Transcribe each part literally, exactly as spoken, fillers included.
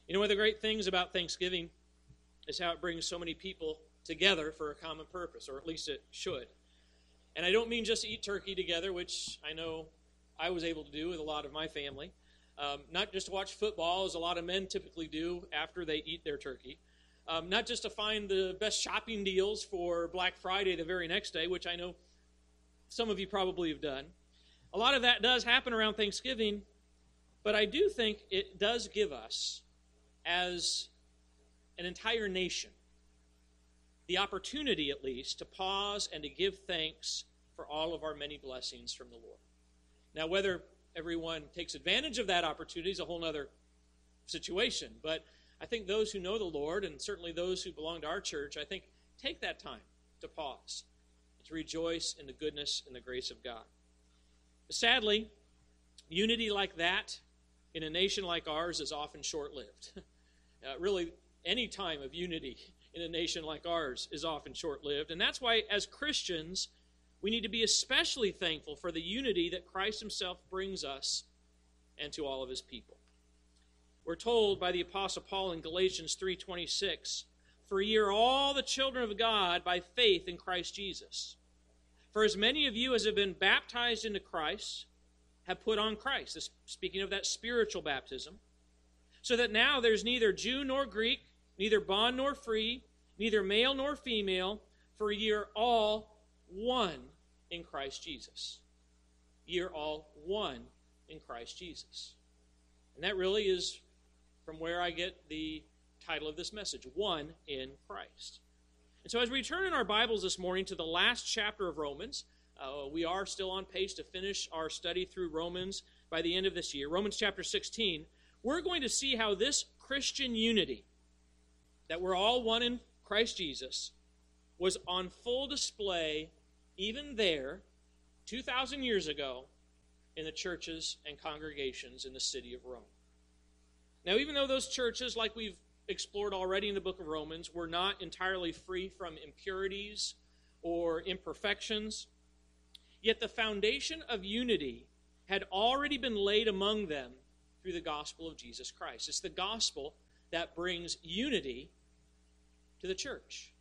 You know, one of the great things about Thanksgiving is how it brings so many people together for a common purpose, or at least it should. And I don't mean just to eat turkey together, which I know I was able to do with a lot of my family. Um, not just to watch football, as a lot of men typically do after they eat their turkey. Um, not just to find the best shopping deals for Black Friday the very next day, which I know some of you probably have done. A lot of that does happen around Thanksgiving, but I do think it does give us, as an entire nation, the opportunity at least to pause and to give thanks for all of our many blessings from the Lord. Now, whether everyone takes advantage of that opportunity is a whole other situation, but I think those who know the Lord, and certainly those who belong to our church, I think take that time to pause, to rejoice in the goodness and the grace of God. But sadly, unity like that in a nation like ours is often short-lived. uh, really, any time of unity in a nation like ours is often short-lived. And that's why, as Christians, we need to be especially thankful for the unity that Christ himself brings us and to all of his people. We're told by the Apostle Paul in Galatians three twenty-six, "For ye are all the children of God by faith in Christ Jesus. For as many of you as have been baptized into Christ have put on Christ." This, speaking of that spiritual baptism. "So that now there's neither Jew nor Greek, neither bond nor free, neither male nor female, for ye are all one in Christ Jesus." Ye are all one in Christ Jesus. And that really is from where I get the title of this message, One in Christ. And so as we turn in our Bibles this morning to the last chapter of Romans, uh, we are still on pace to finish our study through Romans by the end of this year. Romans chapter sixteen, we're going to see how this Christian unity, that we're all one in Christ Jesus, was on full display even there, two thousand years ago, in the churches and congregations in the city of Rome. Now, even though those churches, like we've explored already in the book of Romans, were not entirely free from impurities or imperfections, yet the foundation of unity had already been laid among them through the gospel of Jesus Christ. It's the gospel that brings unity to the church.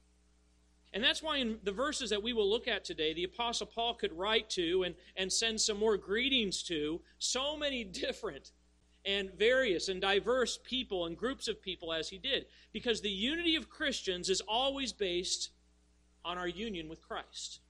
And that's why in the verses that we will look at today, the Apostle Paul could write to and, and send some more greetings to so many different and various and diverse people and groups of people as he did. Because the unity of Christians is always based on our union with Christ.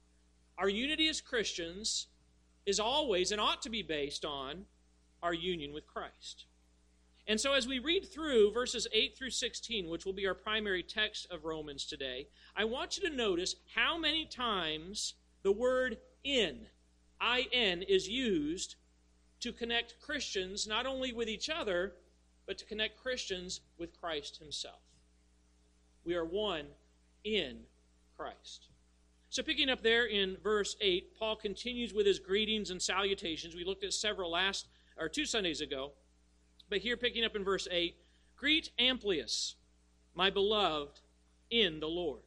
Our unity as Christians is always and ought to be based on our union with Christ. And so as we read through verses eight through sixteen, which will be our primary text of Romans today, I want you to notice how many times the word in, I N, is used to connect Christians not only with each other, but to connect Christians with Christ himself. We are one in Christ. So picking up there in verse eight, Paul continues with his greetings and salutations. We looked at several last, or two Sundays ago. But here picking up in verse eight, "Greet Amplias, my beloved in the Lord.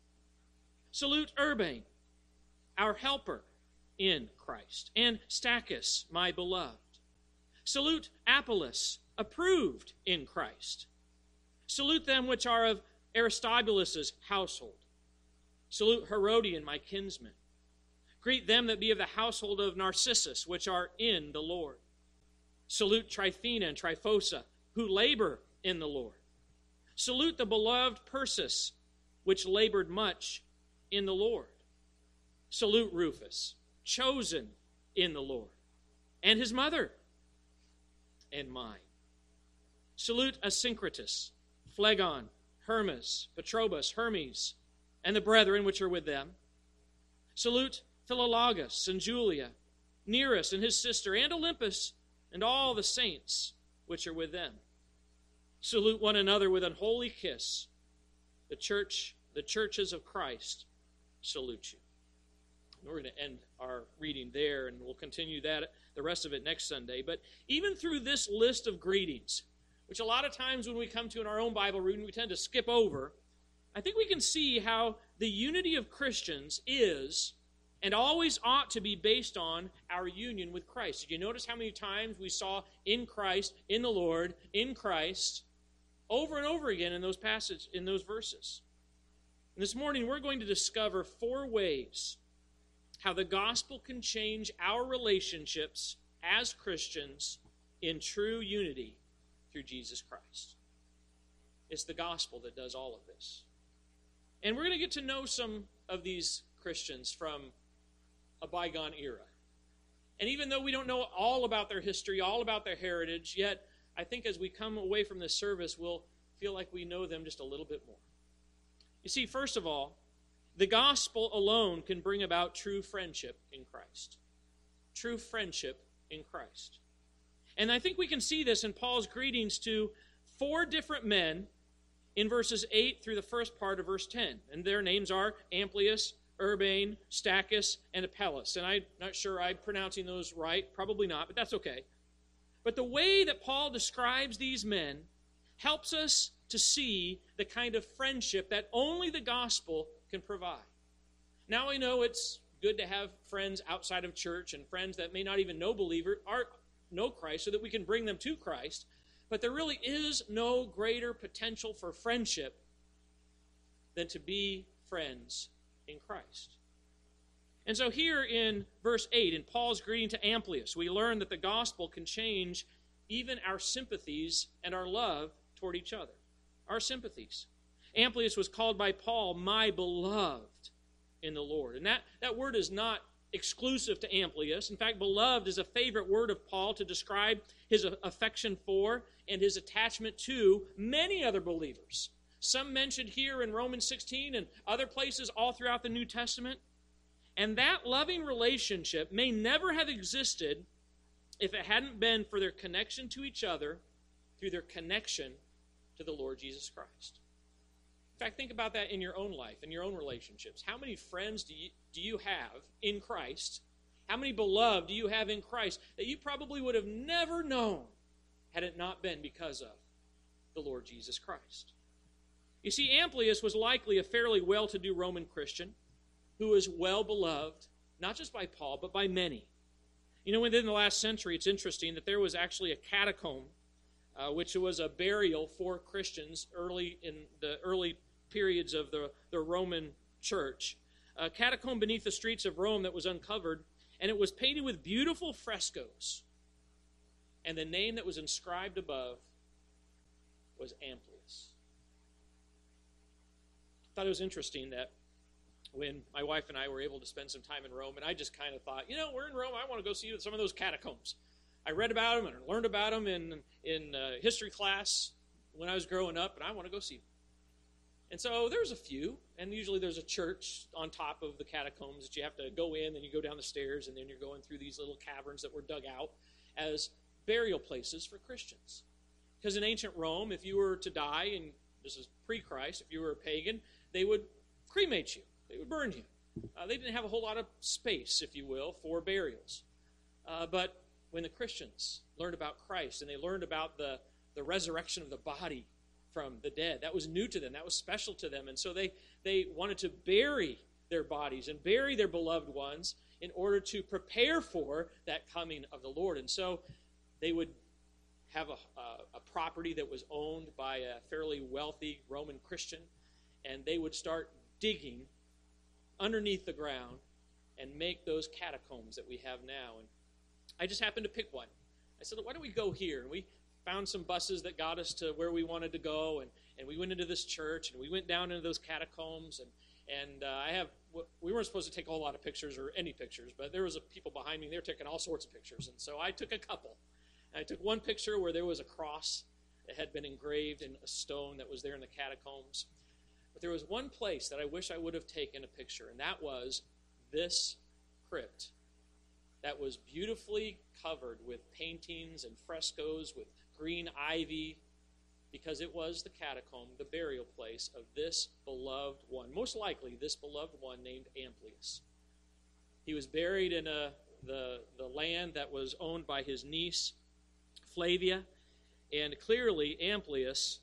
Salute Urbain, our helper in Christ, and Stachys, my beloved. Salute Apollos, approved in Christ. Salute them which are of Aristobulus' household. Salute Herodion, my kinsman. Greet them that be of the household of Narcissus, which are in the Lord. Salute Tryphena and Tryphosa, who labor in the Lord. Salute the beloved Persis, which labored much in the Lord. Salute Rufus, chosen in the Lord, and his mother, and mine. Salute Asyncritus, Phlegon, Hermas, Patrobas, Hermes, and the brethren which are with them. Salute Philologus and Julia, Nereus and his sister, and Olympus, and all the saints which are with them. Salute one another with an holy kiss. The church, the churches of Christ salute you." And we're going to end our reading there, and we'll continue that the rest of it next Sunday. But even through this list of greetings, which a lot of times when we come to in our own Bible reading, we tend to skip over, I think we can see how the unity of Christians is and always ought to be based on our union with Christ. Did you notice how many times we saw in Christ, in the Lord, in Christ, over and over again in those passages, in those verses. And this morning we're going to discover four ways how the gospel can change our relationships as Christians in true unity through Jesus Christ. It's the gospel that does all of this. And we're going to get to know some of these Christians from a bygone era. And even though we don't know all about their history, all about their heritage, yet I think as we come away from this service, we'll feel like we know them just a little bit more. You see, first of all, the gospel alone can bring about true friendship in Christ. True friendship in Christ. And I think we can see this in Paul's greetings to four different men in verses eight through the first part of verse ten. And their names are Amplias, Urbane, Stachys, and Apelles. And I'm not sure I'm pronouncing those right. Probably not, but that's okay. But the way that Paul describes these men helps us to see the kind of friendship that only the gospel can provide. Now I know it's good to have friends outside of church and friends that may not even know believer or know Christ so that we can bring them to Christ. But there really is no greater potential for friendship than to be friends in Christ. And so here in verse eight, in Paul's greeting to Amplias, we learn that the gospel can change even our sympathies and our love toward each other. Our sympathies. Amplias was called by Paul, my beloved in the Lord. And that, that word is not exclusive to Amplias. In fact, beloved is a favorite word of Paul to describe his affection for and his attachment to many other believers. Some mentioned here in Romans sixteen and other places all throughout the New Testament. And that loving relationship may never have existed if it hadn't been for their connection to each other through their connection to the Lord Jesus Christ. In fact, think about that in your own life, in your own relationships. How many friends do you, do you have in Christ? How many beloved do you have in Christ that you probably would have never known had it not been because of the Lord Jesus Christ? You see, Amplias was likely a fairly well-to-do Roman Christian who was well-beloved, not just by Paul, but by many. You know, within the last century, it's interesting that there was actually a catacomb, uh, which was a burial for Christians early in the early periods of the, the Roman church. A catacomb beneath the streets of Rome that was uncovered, and it was painted with beautiful frescoes. And the name that was inscribed above was Amplias. I thought it was interesting that when my wife and I were able to spend some time in Rome, and I just kind of thought, you know, we're in Rome, I want to go see some of those catacombs. I read about them and learned about them in, in uh, history class when I was growing up, and I want to go see them. And so there's a few, and usually there's a church on top of the catacombs that you have to go in, and you go down the stairs, and then you're going through these little caverns that were dug out as burial places for Christians. Because in ancient Rome, if you were to die, and this is pre-Christ, if you were a pagan, they would cremate you. They would burn you. Uh, they didn't have a whole lot of space, if you will, for burials. Uh, but when the Christians learned about Christ, and they learned about the, the resurrection of the body from the dead, that was new to them. That was special to them. And so they, they wanted to bury their bodies and bury their beloved ones in order to prepare for that coming of the Lord. And so they would have a, a, a property that was owned by a fairly wealthy Roman Christian, and they would start digging underneath the ground and make those catacombs that we have now. And I just happened to pick one. I said, why don't we go here? And we found some buses that got us to where we wanted to go, and, and we went into this church, and we went down into those catacombs, and, and uh, I have, we weren't supposed to take a whole lot of pictures or any pictures, but there was a, people behind me, they were taking all sorts of pictures, and so I took a couple. And I took one picture where there was a cross that had been engraved in a stone that was there in the catacombs. But there was one place that I wish I would have taken a picture, and that was this crypt that was beautifully covered with paintings and frescoes with green ivy, because it was the catacomb, the burial place of this beloved one, most likely this beloved one named Amplias. He was buried in a, the, the land that was owned by his niece, Flavia, and clearly Amplias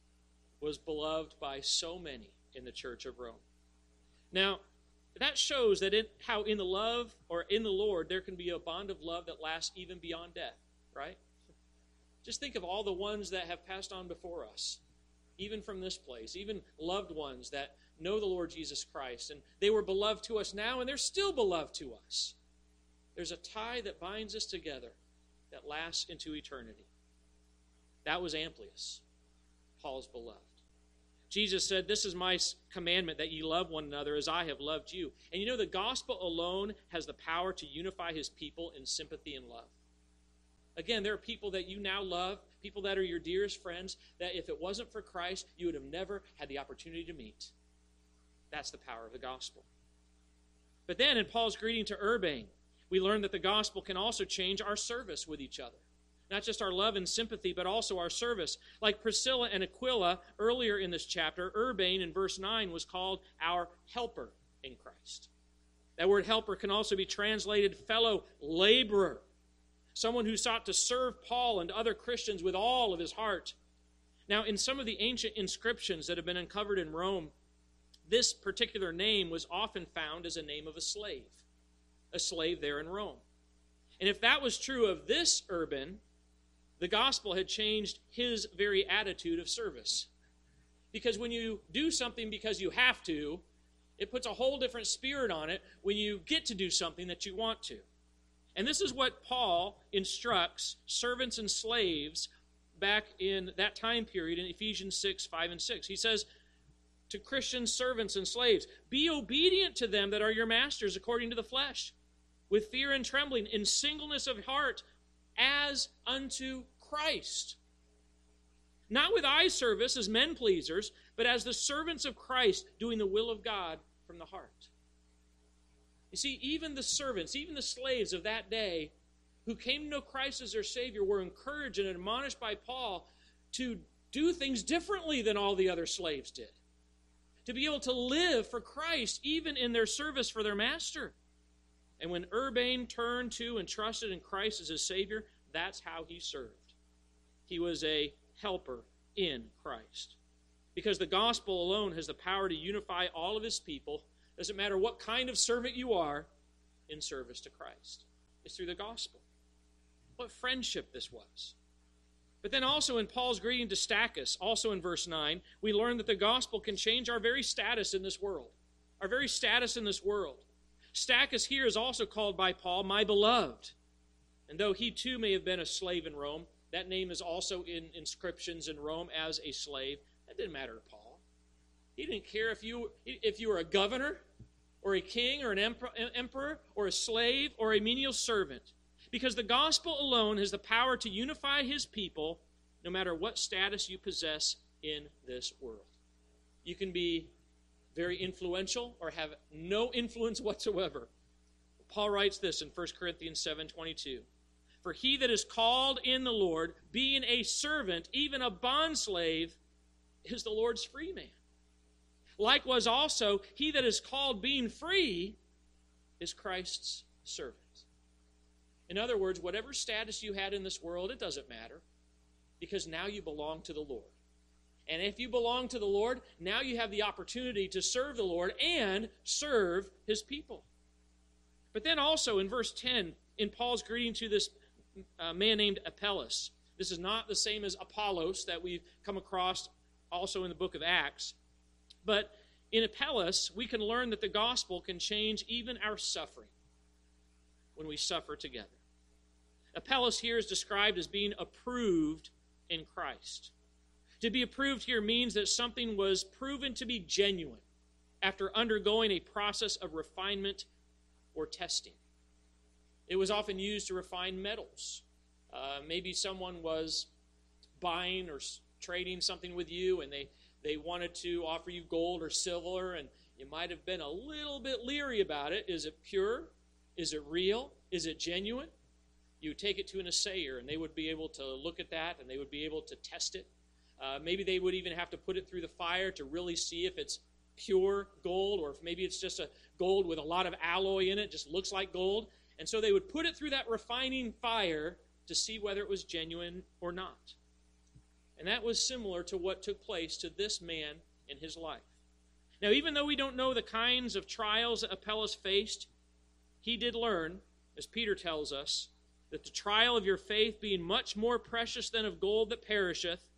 was beloved by so many in the Church of Rome. Now, that shows that in, how in the love or in the Lord there can be a bond of love that lasts even beyond death, right? Just think of all the ones that have passed on before us. even from this place, even loved ones that know the Lord Jesus Christ, and they were beloved to us now, and they're still beloved to us. There's a tie that binds us together that lasts into eternity. That was Amplias, Paul's beloved. Jesus said, "This is my commandment, that ye love one another as I have loved you." And you know, the gospel alone has the power to unify his people in sympathy and love. Again, there are people that you now love, people that are your dearest friends, that if it wasn't for Christ, you would have never had the opportunity to meet. That's the power of the gospel. But then in Paul's greeting to Urbane, we learn that the gospel can also change our service with each other. Not just our love and sympathy, but also our service. Like Priscilla and Aquila earlier in this chapter, Urbane in verse nine was called our helper in Christ. That word helper can also be translated fellow laborer. Someone who sought to serve Paul and other Christians with all of his heart. Now, in some of the ancient inscriptions that have been uncovered in Rome, this particular name was often found as a name of a slave. A slave there in Rome. And if that was true of this Urban, the gospel had changed his very attitude of service. Because when you do something because you have to, it puts a whole different spirit on it when you get to do something that you want to. And this is what Paul instructs servants and slaves back in that time period in Ephesians six, five, and six. He says to Christian servants and slaves, "Be obedient to them that are your masters according to the flesh, with fear and trembling, in singleness of heart, as unto Christ. Not with eye service as men pleasers, but as the servants of Christ, doing the will of God from the heart." You see, even the servants, even the slaves of that day who came to know Christ as their Savior were encouraged and admonished by Paul to do things differently than all the other slaves did. To be able to live for Christ even in their service for their master. And when Urbane turned to and trusted in Christ as his Savior, that's how he served. He was a helper in Christ. Because the gospel alone has the power to unify all of his people. Doesn't matter what kind of servant you are, in service to Christ. It's through the gospel. What friendship this was. But then also in Paul's greeting to Stachys, also in verse nine, we learn that the gospel can change our very status in this world. Our very status in this world. Stachys here is also called by Paul, my beloved. And though he too may have been a slave in Rome, that name is also in inscriptions in Rome as a slave. That didn't matter to Paul. He didn't care if you, if you were a governor or a king or an emperor or a slave or a menial servant. Because the gospel alone has the power to unify his people no matter what status you possess in this world. You can be very influential or have no influence whatsoever. Paul writes this in First Corinthians seven twenty-two. "For he that is called in the Lord, being a servant, even a bondslave, is the Lord's free man. Likewise also, he that is called being free is Christ's servant." In other words, whatever status you had in this world, it doesn't matter, because now you belong to the Lord. And if you belong to the Lord, now you have the opportunity to serve the Lord and serve his people. But then also in verse ten, in Paul's greeting to this uh, man named Apelles, this is not the same as Apollos that we've come across also in the book of Acts. But in Apelles, we can learn that the gospel can change even our suffering when we suffer together. Apelles here is described as being approved in Christ. To be approved here means that something was proven to be genuine after undergoing a process of refinement or testing. It was often used to refine metals. Uh, maybe someone was buying or trading something with you, and they, they wanted to offer you gold or silver, and you might have been a little bit leery about it. Is it pure? Is it real? Is it genuine? You would take it to an assayer, and they would be able to look at that, and they would be able to test it. Uh, maybe they would even have to put it through the fire to really see if it's pure gold, or if maybe it's just a gold with a lot of alloy in it, just looks like gold. And so they would put it through that refining fire to see whether it was genuine or not. And that was similar to what took place to this man in his life. Now, even though we don't know the kinds of trials that Apelles faced, he did learn, as Peter tells us, that the trial of your faith being much more precious than of gold that perisheth,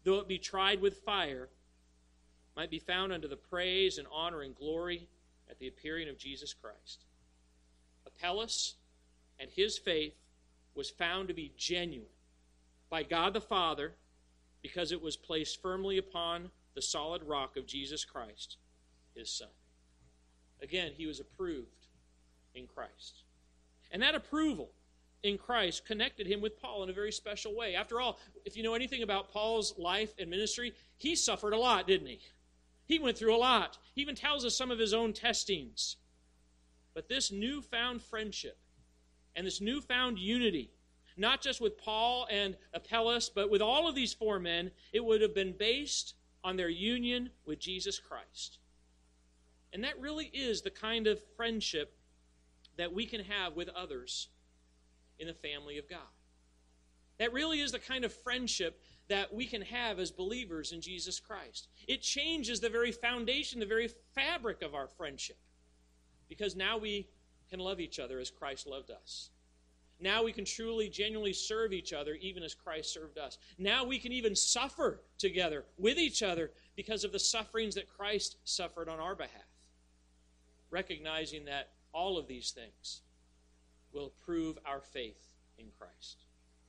though it be tried with fire, might be found unto the praise and honor and glory at the appearing of Jesus Christ. Apelles and his faith was found to be genuine by God the Father because it was placed firmly upon the solid rock of Jesus Christ, his Son. Again, he was approved in Christ. And that approval in Christ connected him with Paul in a very special way. After all, if you know anything about Paul's life and ministry, he suffered a lot, didn't he? He went through a lot. He even tells us some of his own testings. But this newfound friendship and this newfound unity, not just with Paul and Apelles, but with all of these four men, it would have been based on their union with Jesus Christ. And that really is the kind of friendship that we can have with others in the family of God. That really is the kind of friendship that we can have as believers in Jesus Christ. It changes the very foundation, the very fabric of our friendship. Because now we can love each other as Christ loved us. Now we can truly, genuinely serve each other even as Christ served us. Now we can even suffer together with each other because of the sufferings that Christ suffered on our behalf. Recognizing that all of these things will prove our faith in Christ.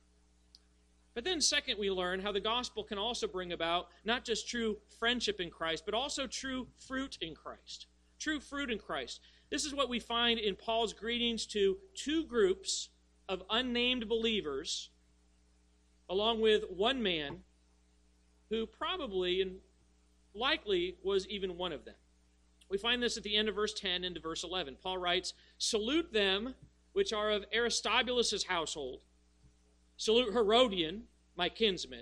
But then second, we learn how the gospel can also bring about not just true friendship in Christ, but also true fruit in Christ. True fruit in Christ. This is what we find in Paul's greetings to two groups of unnamed believers, along with one man who probably and likely was even one of them. We find this at the end of verse ten into verse eleven. Paul writes, "Salute them which are of Aristobulus' household. Salute Herodian, my kinsman.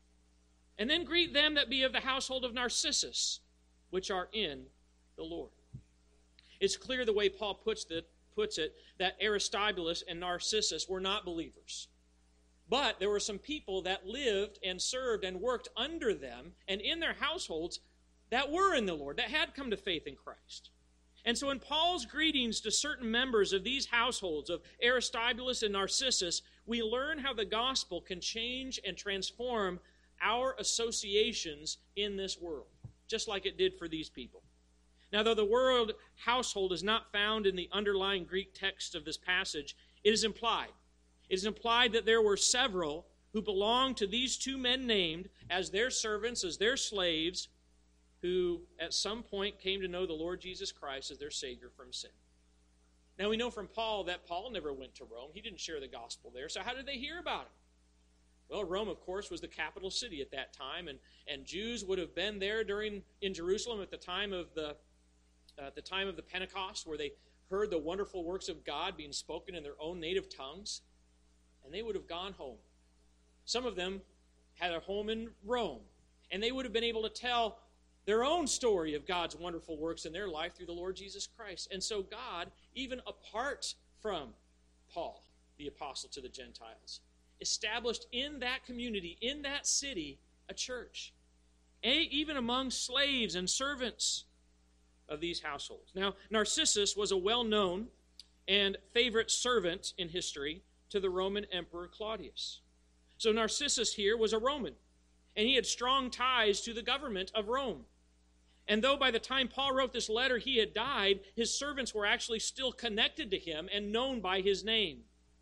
And then greet them that be of the household of Narcissus, which are in the Lord." It's clear the way Paul puts it, puts it that Aristobulus and Narcissus were not believers. But there were some people that lived and served and worked under them and in their households that were in the Lord, that had come to faith in Christ. And so in Paul's greetings to certain members of these households, of Aristobulus and Narcissus, we learn how the gospel can change and transform our associations in this world, just like it did for these people. Now, though the word household is not found in the underlying Greek text of this passage, it is implied. It is implied that there were several who belonged to these two men named as their servants, as their slaves, who at some point came to know the Lord Jesus Christ as their Savior from sin. Now we know from Paul that Paul never went to Rome. He didn't share the gospel there. So how did they hear about him? Well, Rome, of course, was the capital city at that time, and, and Jews would have been there during in Jerusalem at the time of the uh, at the time of the Pentecost, where they heard the wonderful works of God being spoken in their own native tongues, and they would have gone home. Some of them had a home in Rome, and they would have been able to tell their own story of God's wonderful works in their life through the Lord Jesus Christ. And so God, even apart from Paul, the apostle to the Gentiles, established in that community, in that city, a church, even among slaves and servants of these households. Now, Narcissus was a well-known and favorite servant in history to the Roman Emperor Claudius. So Narcissus here was a Roman, and he had strong ties to the government of Rome. And though by the time Paul wrote this letter he had died, his servants were actually still connected to him and known by his name.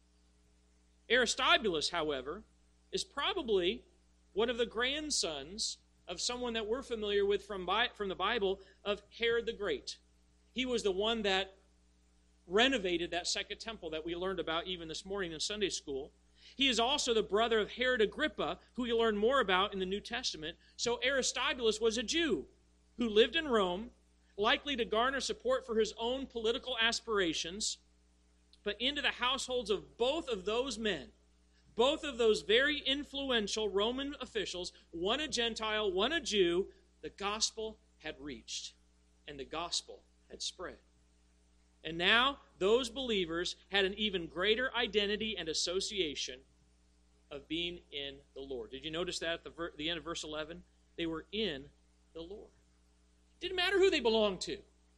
Aristobulus, however, is probably one of the grandsons of someone that we're familiar with from, from the Bible, of Herod the Great. He was the one that renovated that second temple that we learned about even this morning in Sunday school. He is also the brother of Herod Agrippa, who you learn more about in the New Testament. So Aristobulus was a Jew who lived in Rome, likely to garner support for his own political aspirations, but into the households of both of those men, both of those very influential Roman officials, one a Gentile, one a Jew, the gospel had reached, and the gospel had spread. And now those believers had an even greater identity and association of being in the Lord. Did you notice that at the, ver- the end of verse eleven? They were in the Lord. It didn't matter who they belonged to.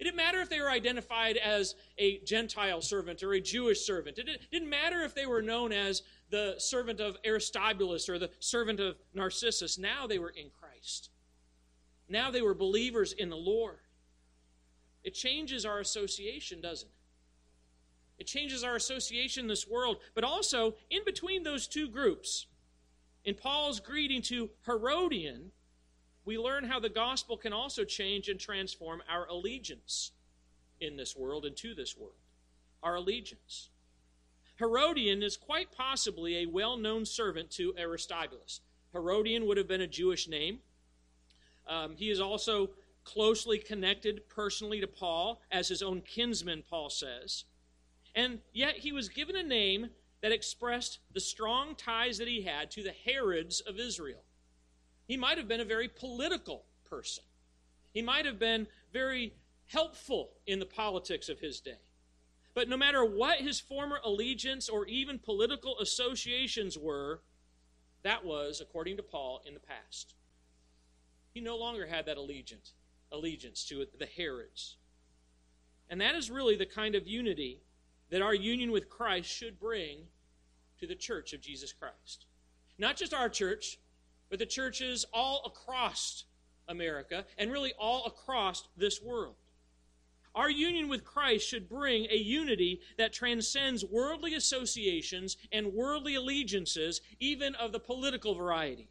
It didn't matter if they were identified as a Gentile servant or a Jewish servant. It didn't matter if they were known as the servant of Aristobulus or the servant of Narcissus. Now they were in Christ. Now they were believers in the Lord. It changes our association, doesn't it? It changes our association in this world. But also, in between those two groups, in Paul's greeting to Herodian, we learn how the gospel can also change and transform our allegiance in this world and to this world. Our allegiance. Herodian is quite possibly a well-known servant to Aristobulus. Herodian would have been a Jewish name. Um, he is also closely connected personally to Paul as his own kinsman, Paul says. And yet he was given a name that expressed the strong ties that he had to the Herods of Israel. He might have been a very political person. He might have been very helpful in the politics of his day. But no matter what his former allegiance or even political associations were, that was, according to Paul, in the past. He no longer had that allegiance, allegiance to the Herods. And that is really the kind of unity that our union with Christ should bring to the church of Jesus Christ. Not just our church, but the churches all across America and really all across this world. Our union with Christ should bring a unity that transcends worldly associations and worldly allegiances, even of the political variety.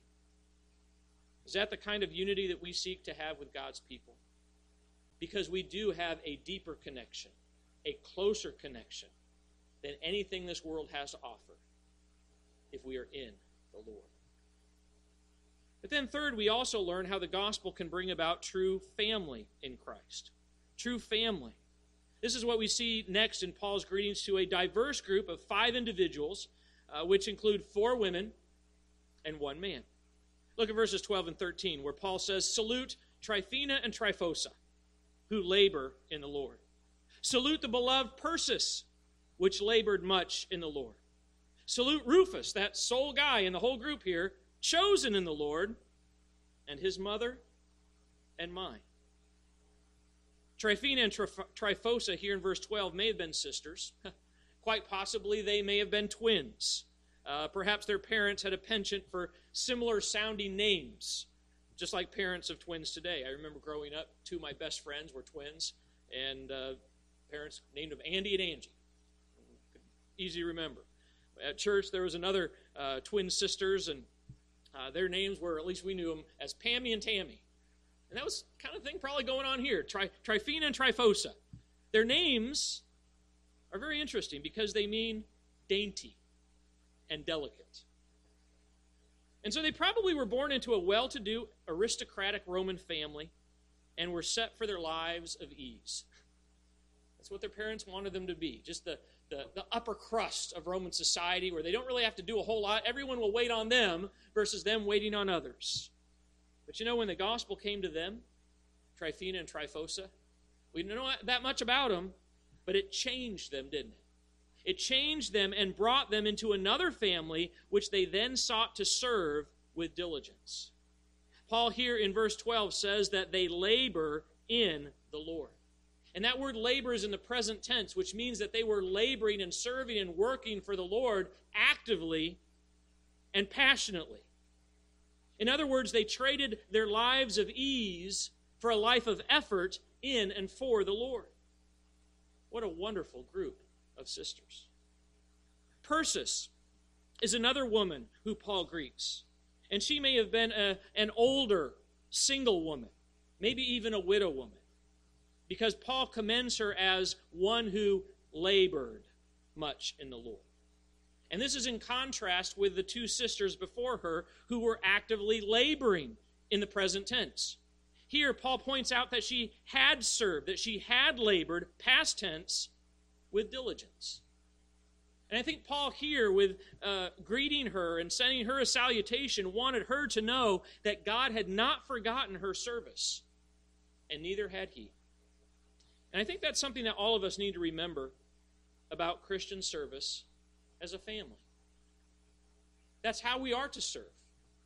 Is that the kind of unity that we seek to have with God's people? Because we do have a deeper connection, a closer connection than anything this world has to offer if we are in the Lord. But then third, we also learn how the gospel can bring about true family in Christ. True family. This is what we see next in Paul's greetings to a diverse group of five individuals, uh, which include four women and one man. Look at verses twelve and thirteen, where Paul says, "Salute Tryphena and Tryphosa, who labor in the Lord. Salute the beloved Persis, which labored much in the Lord. Salute Rufus, that sole guy in the whole group here, chosen in the Lord, and his mother and mine." Tryphena and Tryphosa here in verse twelve may have been sisters. Quite possibly they may have been twins. Uh, perhaps their parents had a penchant for similar sounding names, just like parents of twins today. I remember growing up, two of my best friends were twins, and uh, parents named them Andy and Angie. Easy to remember. At church, there was another uh, twin sisters, and uh, their names were, at least we knew them, as Pammy and Tammy. And that was kind of thing probably going on here. Tri- Tryphena and Tryphosa. Their names are very interesting because they mean dainty and delicate. And so they probably were born into a well-to-do, aristocratic Roman family and were set for their lives of ease. That's what their parents wanted them to be, just the, the, the upper crust of Roman society where they don't really have to do a whole lot. Everyone will wait on them versus them waiting on others. But you know, when the gospel came to them, Tryphena and Tryphosa, we didn't know that much about them, but it changed them, didn't it? It changed them and brought them into another family, which they then sought to serve with diligence. Paul here in verse twelve says that they labor in the Lord. And that word labor is in the present tense, which means that they were laboring and serving and working for the Lord actively and passionately. In other words, they traded their lives of ease for a life of effort in and for the Lord. What a wonderful group of sisters. Persis is another woman who Paul greets. And she may have been a, an older single woman, maybe even a widow woman, because Paul commends her as one who labored much in the Lord. And this is in contrast with the two sisters before her who were actively laboring in the present tense. Here, Paul points out that she had served, that she had labored, past tense, with diligence. And I think Paul here, with uh, greeting her and sending her a salutation, wanted her to know that God had not forgotten her service, and neither had he. And I think that's something that all of us need to remember about Christian service as a family. That's how we are to serve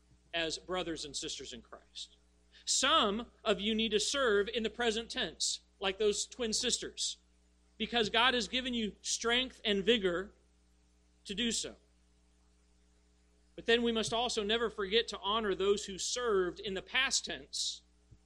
as brothers and sisters in Christ. Some of you need to serve in the present tense. like those twin sisters, because God has given you strength and vigor to do so. But then we must also never forget to honor those who served in the past tense,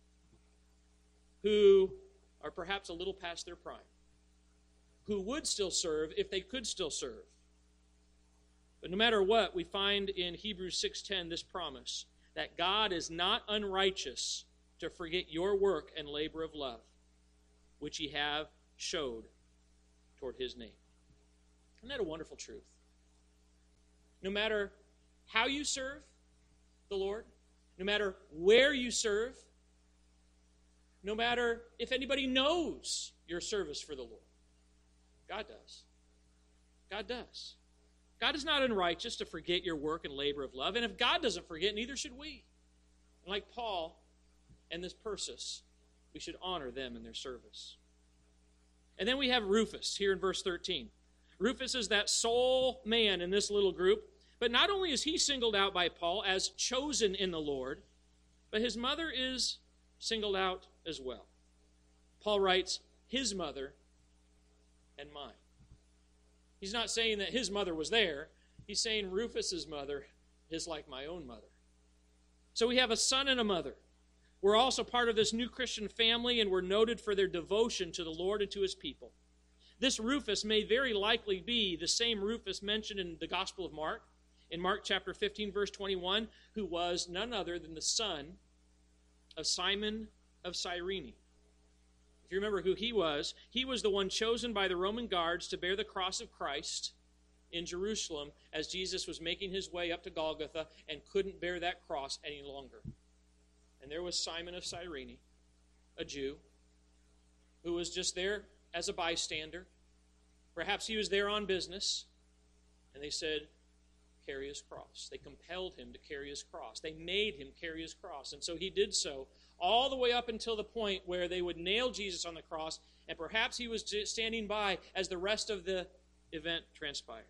who are perhaps a little past their prime, who would still serve if they could still serve. But no matter what, we find in Hebrews six ten this promise that God is not unrighteous to forget your work and labor of love, which ye have showed toward his name. Isn't that a wonderful truth? No matter how you serve the Lord, no matter where you serve, no matter if anybody knows your service for the Lord, God does. God does. God is not unrighteous to forget your work and labor of love. And if God doesn't forget, neither should we. And like Paul and this Persis, we should honor them in their service. And then we have Rufus here in verse thirteen. Rufus is that sole man in this little group. But not only is he singled out by Paul as chosen in the Lord, but his mother is singled out as well. Paul writes, his mother and mine. He's not saying that his mother was there. He's saying Rufus's mother is like my own mother. So we have a son and a mother. We're also part of this new Christian family, and we're noted for their devotion to the Lord and to his people. This Rufus may very likely be the same Rufus mentioned in the Gospel of Mark, in Mark chapter fifteen, verse twenty-one, who was none other than the son of Simon of Cyrene. If you remember who he was, he was the one chosen by the Roman guards to bear the cross of Christ in Jerusalem as Jesus was making his way up to Golgotha and couldn't bear that cross any longer. And there was Simon of Cyrene, a Jew, who was just there as a bystander. Perhaps he was there on business, and they said, carry his cross. They compelled him to carry his cross. They made him carry his cross. And so he did so all the way up until the point where they would nail Jesus on the cross, and perhaps he was standing by as the rest of the event transpired.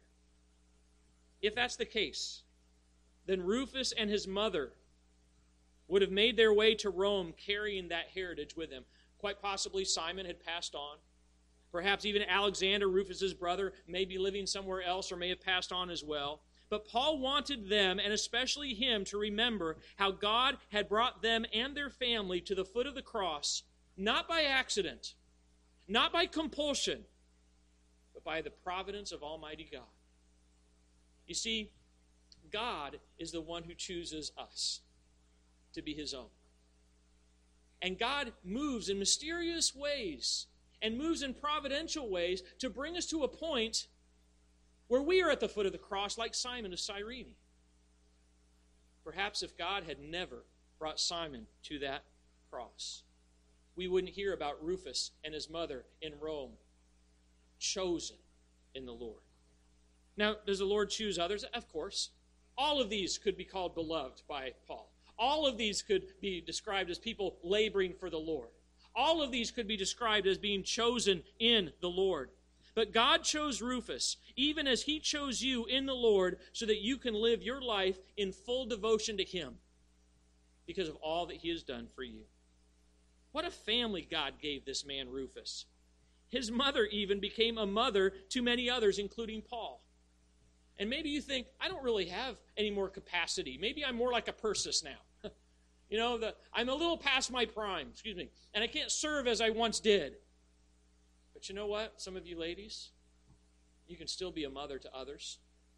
If that's the case, then Rufus and his mother would have made their way to Rome carrying that heritage with them. Quite possibly Simon had passed on. Perhaps even Alexander, Rufus's brother, may be living somewhere else or may have passed on as well. But Paul wanted them, and especially him, to remember how God had brought them and their family to the foot of the cross, not by accident, not by compulsion, but by the providence of Almighty God. You see, God is the one who chooses us to be his own. And God moves in mysterious ways and moves in providential ways to bring us to a point where we are at the foot of the cross like Simon of Cyrene. Perhaps if God had never brought Simon to that cross, we wouldn't hear about Rufus and his mother in Rome, chosen in the Lord. Now, does the Lord choose others? Of course. All of these could be called beloved by Paul. All of these could be described as people laboring for the Lord. All of these could be described as being chosen in the Lord. But God chose Rufus, even as he chose you in the Lord, so that you can live your life in full devotion to him because of all that he has done for you. What a family God gave this man Rufus. His mother even became a mother to many others, including Paul. And maybe you think, I don't really have any more capacity. Maybe I'm more like a Persis now. you know, the, I'm a little past my prime, excuse me, and I can't serve as I once did. But you know what, some of you ladies, you can still be a mother to others.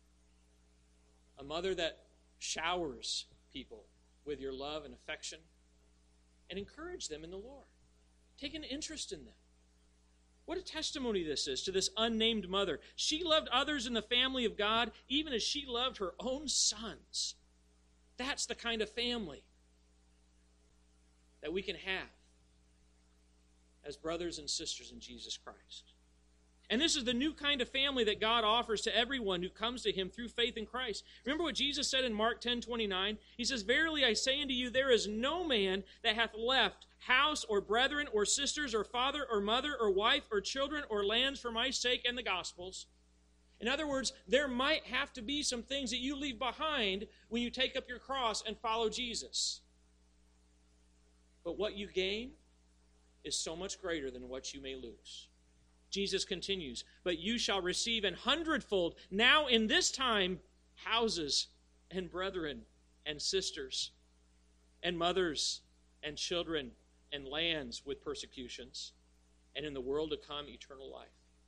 A mother that showers people with your love and affection and encourage them in the Lord. Take an interest in them. What a testimony this is to this unnamed mother. She loved others in the family of God even as she loved her own sons. That's the kind of family that we can have as brothers and sisters in Jesus Christ. And this is the new kind of family that God offers to everyone who comes to him through faith in Christ. Remember what Jesus said in Mark ten twenty-nine? He says, verily I say unto you, there is no man that hath left house or brethren or sisters or father or mother or wife or children or lands for my sake and the gospel's. In other words, there might have to be some things that you leave behind when you take up your cross and follow Jesus. But what you gain is so much greater than what you may lose. Jesus continues, but you shall receive an hundredfold now in this time houses and brethren and sisters and mothers and children and lands with persecutions, and in the world to come eternal life.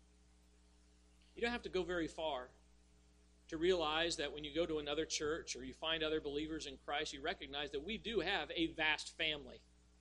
You don't have to go very far to realize that when you go to another church or you find other believers in Christ, you recognize that we do have a vast family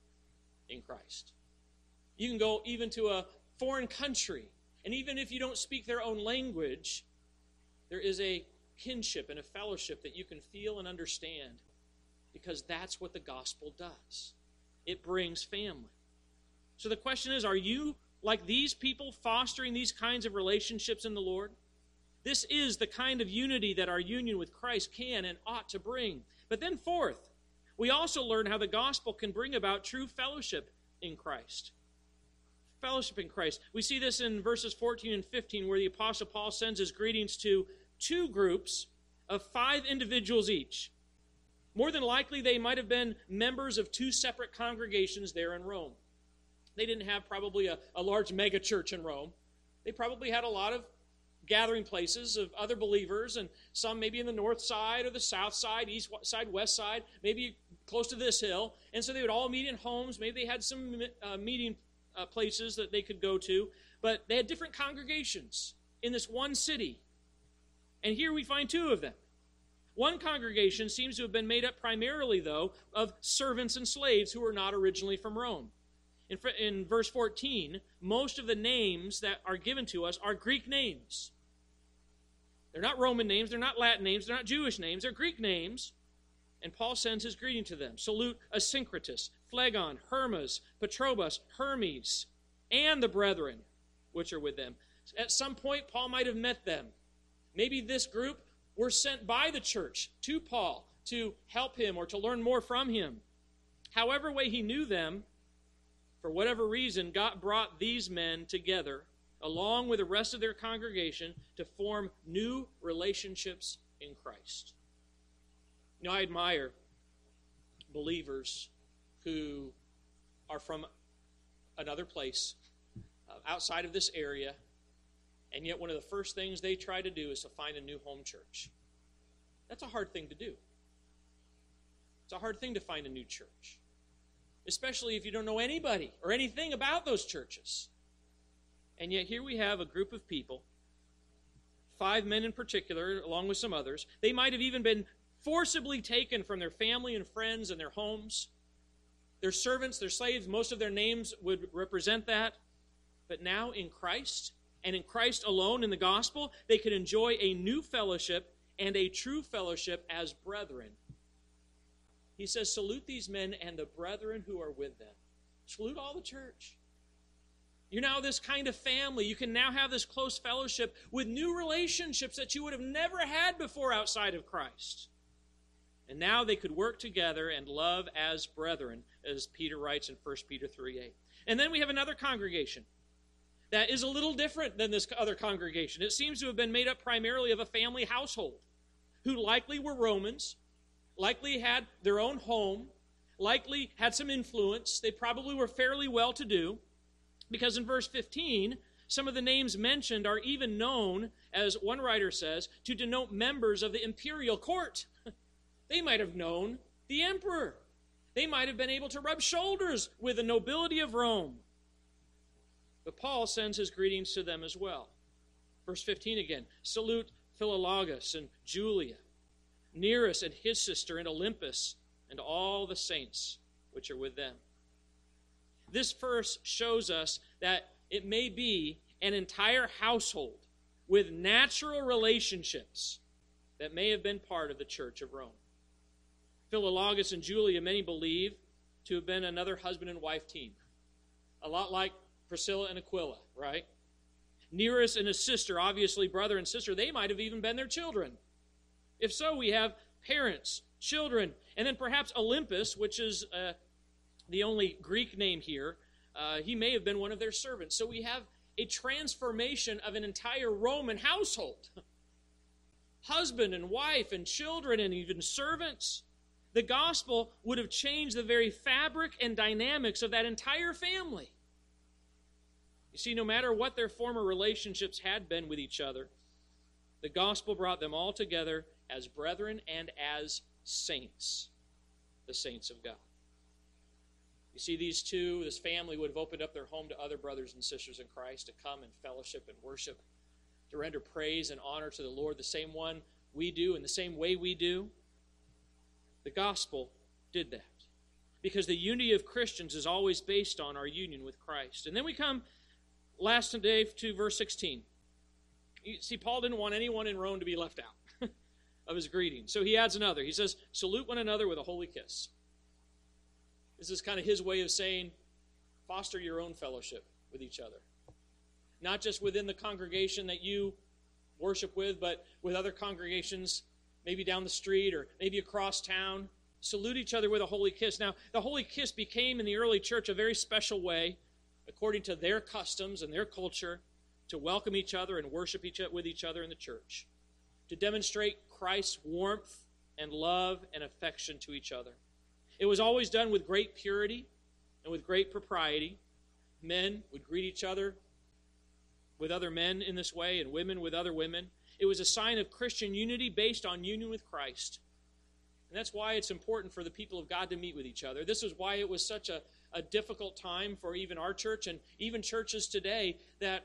in Christ. You can go even to a foreign country, and even if you don't speak their own language, there is a kinship and a fellowship that you can feel and understand, because that's what the gospel does. It brings family. So the question is, are you like these people fostering these kinds of relationships in the Lord? This is the kind of unity that our union with Christ can and ought to bring. But then fourth, we also learn how the gospel can bring about true fellowship in Christ. Fellowship in Christ. We see this in verses fourteen and fifteen, where the Apostle Paul sends his greetings to two groups of five individuals each. More than likely, they might have been members of two separate congregations there in Rome. They didn't have probably a, a large mega church in Rome. They probably had a lot of gathering places of other believers, and some maybe in the north side or the south side, east side, west side, maybe close to this hill. And so they would all meet in homes. Maybe they had some uh, meeting uh, places that they could go to. But they had different congregations in this one city. And here we find two of them. One congregation seems to have been made up primarily, though, of servants and slaves who were not originally from Rome. In, in verse fourteen, most of the names that are given to us are Greek names. They're not Roman names, they're not Latin names, they're not Jewish names, they're Greek names. And Paul sends his greeting to them. Salute Asyncritus, Phlegon, Hermas, Patrobas, Hermes, and the brethren which are with them. At some point, Paul might have met them. Maybe this group were sent by the church to Paul to help him or to learn more from him. However way he knew them, for whatever reason, God brought these men together along with the rest of their congregation to form new relationships in Christ. You know, I admire believers who are from another place uh, outside of this area, and yet one of the first things they try to do is to find a new home church. That's a hard thing to do. It's a hard thing to find a new church, especially if you don't know anybody or anything about those churches. And yet here we have a group of people, five men in particular, along with some others. They might have even been forcibly taken from their family and friends and their homes. Their servants, their slaves, most of their names would represent that. But now in Christ, and in Christ alone in the gospel, they could enjoy a new fellowship and a true fellowship as brethren. He says, salute these men and the brethren who are with them. Salute all the church. You're now this kind of family. You can now have this close fellowship with new relationships that you would have never had before outside of Christ. And now they could work together and love as brethren, as Peter writes in First Peter three eight. And then we have another congregation that is a little different than this other congregation. It seems to have been made up primarily of a family household who likely were Romans, likely had their own home, likely had some influence. They probably were fairly well-to-do, because in verse fifteen, some of the names mentioned are even known, as one writer says, to denote members of the imperial court. They might have known the emperor. They might have been able to rub shoulders with the nobility of Rome. But Paul sends his greetings to them as well. Verse fifteen again, salute Philologus and Julia, Nereus and his sister, and Olympus, and all the saints which are with them. This verse shows us that it may be an entire household with natural relationships that may have been part of the Church of Rome. Philologus and Julia, many believe to have been another husband and wife team. A lot like Priscilla and Aquila, right? Nereus and his sister, obviously brother and sister, they might have even been their children. If so, we have parents, children, and then perhaps Olympus, which is uh, the only Greek name here. Uh, he may have been one of their servants. So we have a transformation of an entire Roman household. Husband and wife and children and even servants. The gospel would have changed the very fabric and dynamics of that entire family. You see, no matter what their former relationships had been with each other, the gospel brought them all together as brethren and as saints, the saints of God. You see, these two, this family would have opened up their home to other brothers and sisters in Christ to come and fellowship and worship, to render praise and honor to the Lord the same one we do in the same way we do. The gospel did that because the unity of Christians is always based on our union with Christ. And then we come last today to verse sixteen. You see, Paul didn't want anyone in Rome to be left out of his greeting. So he adds another. He says, salute one another with a holy kiss. This is kind of his way of saying, foster your own fellowship with each other. Not just within the congregation that you worship with, but with other congregations, maybe down the street or maybe across town. Salute each other with a holy kiss. Now, the holy kiss became in the early church a very special way, according to their customs and their culture, to welcome each other and worship each with each other in the church, to demonstrate Christ's warmth and love and affection to each other. It was always done with great purity and with great propriety. Men would greet each other with other men in this way, and women with other women. It was a sign of Christian unity based on union with Christ. And that's why it's important for the people of God to meet with each other. This is why it was such a, a difficult time for even our church and even churches today that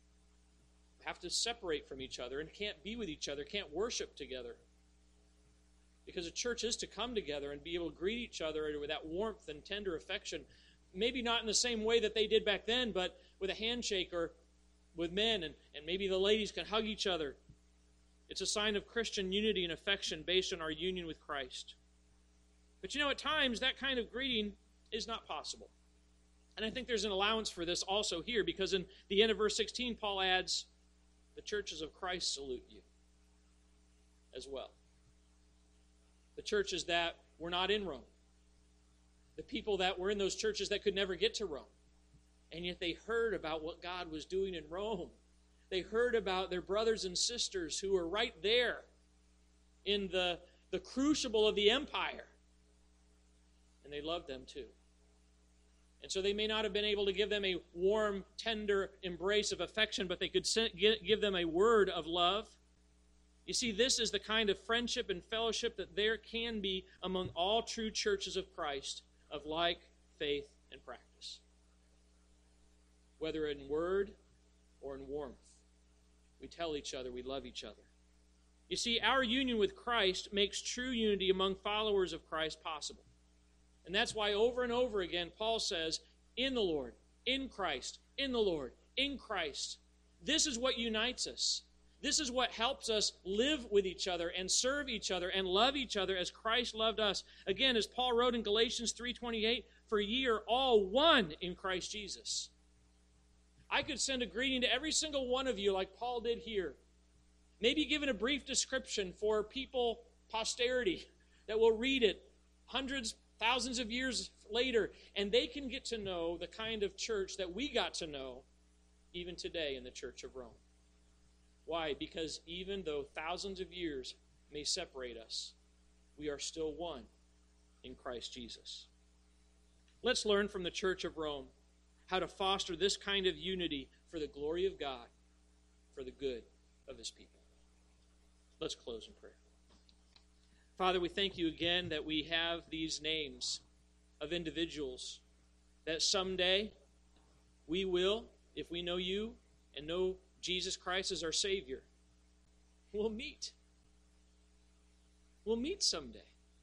have to separate from each other and can't be with each other, can't worship together. Because a church is to come together and be able to greet each other with that warmth and tender affection. Maybe not in the same way that they did back then, but with a handshake or with men, and, and maybe the ladies can hug each other. It's a sign of Christian unity and affection based on our union with Christ. But you know, at times, that kind of greeting is not possible. And I think there's an allowance for this also here, because in the end of verse sixteen, Paul adds, the churches of Christ salute you as well. The churches that were not in Rome. The people that were in those churches that could never get to Rome. And yet they heard about what God was doing in Rome. They heard about their brothers and sisters who were right there in the, the crucible of the empire. And they loved them too. And so they may not have been able to give them a warm, tender embrace of affection, but they could give them a word of love. You see, this is the kind of friendship and fellowship that there can be among all true churches of Christ of like faith and practice. Whether in word or in warmth, we tell each other we love each other. You see, our union with Christ makes true unity among followers of Christ possible. And that's why over and over again, Paul says, in the Lord, in Christ, in the Lord, in Christ. This is what unites us. This is what helps us live with each other and serve each other and love each other as Christ loved us. Again, as Paul wrote in Galatians three twenty-eight, for ye are all one in Christ Jesus. I could send a greeting to every single one of you like Paul did here. Maybe given a brief description for people, posterity, that will read it hundreds, thousands of years later, and they can get to know the kind of church that we got to know even today in the Church of Rome. Why? Because even though thousands of years may separate us, we are still one in Christ Jesus. Let's learn from the Church of Rome how to foster this kind of unity for the glory of God, for the good of His people. Let's close in prayer. Father, we thank you again that we have these names of individuals that someday we will, if we know you and know Jesus Christ as our Savior, we'll meet. We'll meet someday.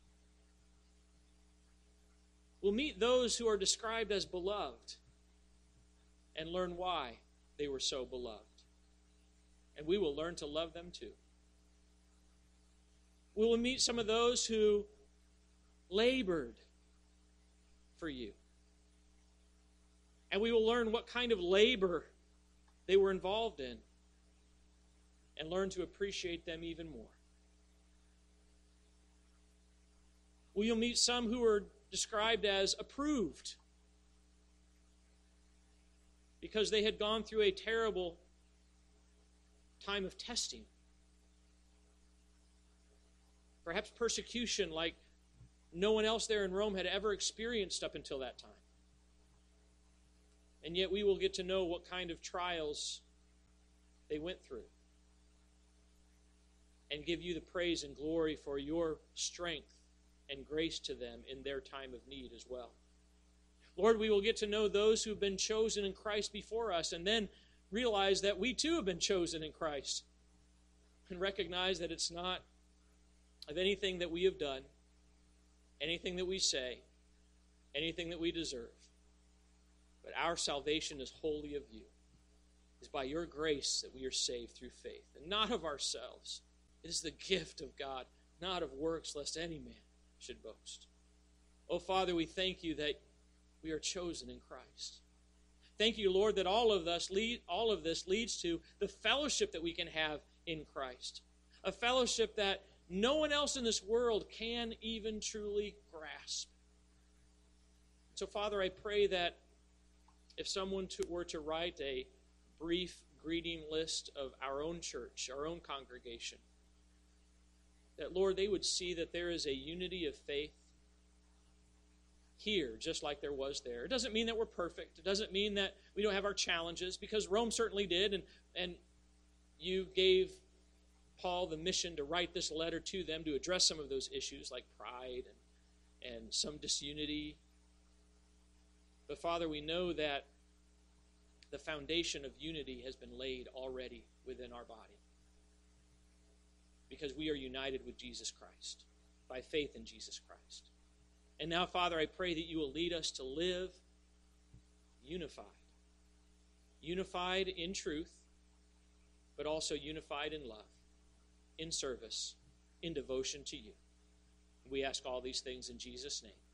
We'll meet those who are described as beloved and learn why they were so beloved. And we will learn to love them too. We will meet some of those who labored for you. And we will learn what kind of labor they were involved in and learn to appreciate them even more. We will meet some who are described as approved because they had gone through a terrible time of testing. Perhaps persecution like no one else there in Rome had ever experienced up until that time. And yet we will get to know what kind of trials they went through. And give you the praise and glory for your strength and grace to them in their time of need as well. Lord, we will get to know those who have been chosen in Christ before us, and then realize that we too have been chosen in Christ. And recognize that it's not of anything that we have done, anything that we say, anything that we deserve. But our salvation is wholly of you. It is by your grace that we are saved through faith, and not of ourselves. It is the gift of God, not of works, lest any man should boast. Oh, Father, we thank you that we are chosen in Christ. Thank you, Lord, that all of us lead, all of this leads to the fellowship that we can have in Christ. A fellowship that no one else in this world can even truly grasp. So, Father, I pray that if someone to, were to write a brief greeting list of our own church, our own congregation, that, Lord, they would see that there is a unity of faith here, just like there was there. It doesn't mean that we're perfect. It doesn't mean that we don't have our challenges, because Rome certainly did, and, and you gave Paul the mission to write this letter to them to address some of those issues like pride and, and some disunity. But Father, we know that the foundation of unity has been laid already within our body, because we are united with Jesus Christ by faith in Jesus Christ. And now, Father, I pray that you will lead us to live unified. Unified in truth, but also unified in love, in service, in devotion to you. We ask all these things in Jesus' name.